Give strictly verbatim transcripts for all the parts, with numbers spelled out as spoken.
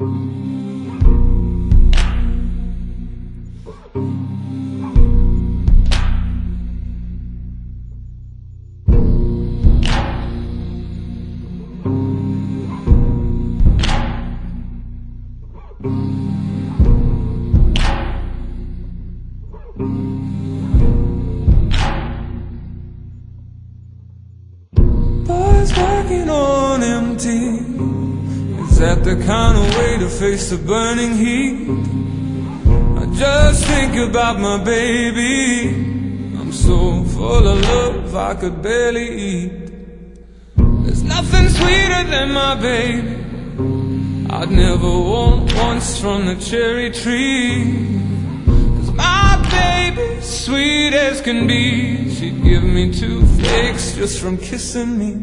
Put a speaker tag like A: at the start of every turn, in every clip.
A: Boys working on empty. Is that the kind of way to face the burning heat? I just think about my baby. I'm so full of love I could barely eat. There's nothing sweeter than my baby. I'd never want once from the cherry tree. Cause my baby's sweet as can be. She'd give me two flakes just from kissing me.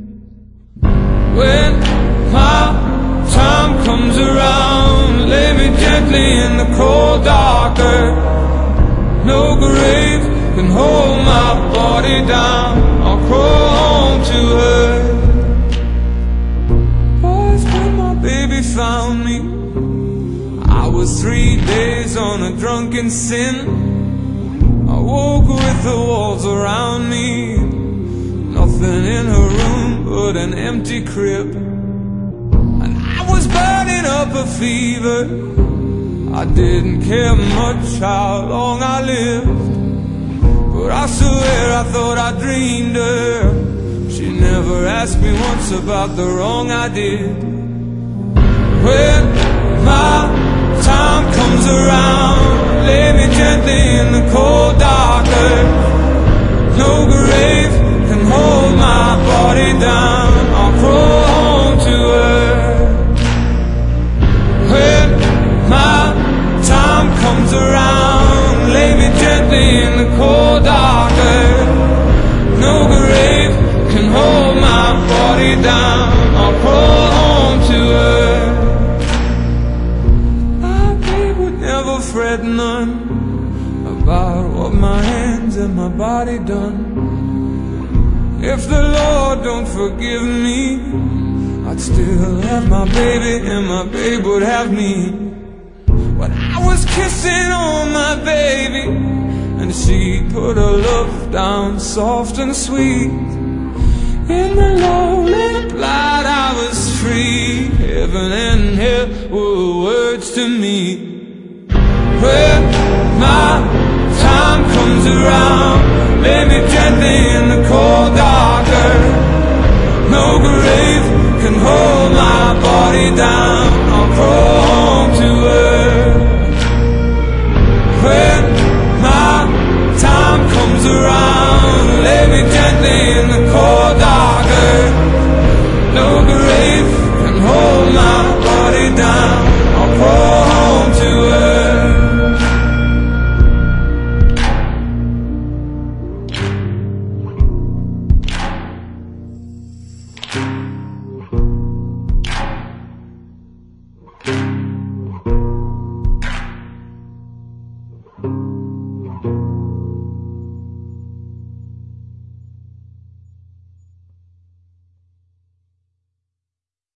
A: When my time comes around, lay me gently in the cold dark earth. No grave can hold my body down. I'll crawl home to her. Boys, when my baby found me, I was three days on a drunken sin. I woke with the walls around me, nothing in her room but an empty crib. And I was burning up a fever. I didn't care much how long I lived, but I swear I thought I dreamed her. She never asked me once about the wrong I did. When my time comes around, lay me gently in the cold dark earth. No grave can hold my body down. I'll crawl home to her. When my time comes around, lay me gently in the cold dark earth. No grave can hold my body down. I'll crawl home to her. My babe would never fret none about what my hands and my body done. If the Lord don't forgive me, I'd still have my baby and my babe would have me. When I was kissing on my baby, and she put her love down soft and sweet. In the lonely light I was free. Heaven and hell were words to me. When my time comes around, lay me gently in the cold dark earth. No grave can hold my body down.